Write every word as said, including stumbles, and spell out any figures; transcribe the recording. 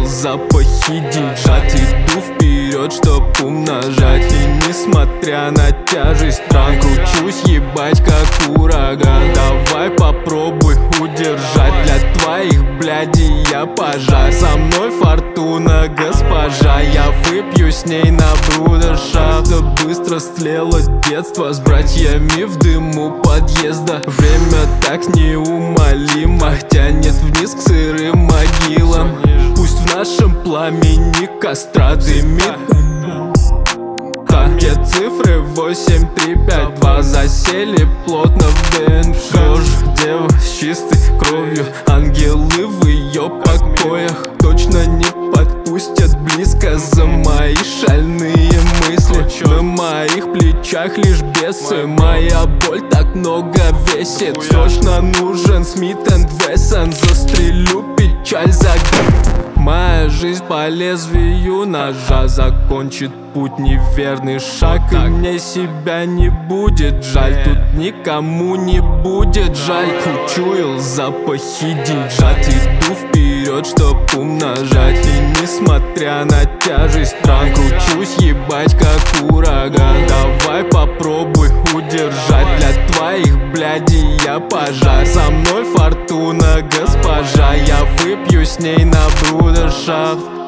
запахи деньжат. Иду вперед, чтоб умножать. И несмотря на тяжесть стран, кручусь, ебать, как ураган. Давай попробуй удержать. Для твоих блядей я пожар. Со мной фортуна, госпожа. Я выпью с ней на брудершафт. Быстро стлело детство с братьями в дыму подъезда. Время так неумолимо тянет вниз к сырым могилам. Пусть в нашем пламени костра дымит. Две цифры восемь три пять два засели плотно в ДНК. Дева с чистой кровью, ангелы в ее покоях точно не подпустят близко за мои шальные мысли. На моих плечах лишь бесы, моя боль так много весит. Срочно нужен Смит энд Вессон, застрелю печаль за моя жизнь по лезвию ножа закончит путь неверный шаг. И мне себя не будет жаль, тут никому не будет жаль. Учуял запахи деньжат. Иду вперед, чтоб умножать. И несмотря на тяжесть стран, кручусь, ебать, как ураган. Давай попробуй удержать. Для твоих блядей я пожар. Со мной фортуна, госпожа. Я выпью с ней на брудершафт.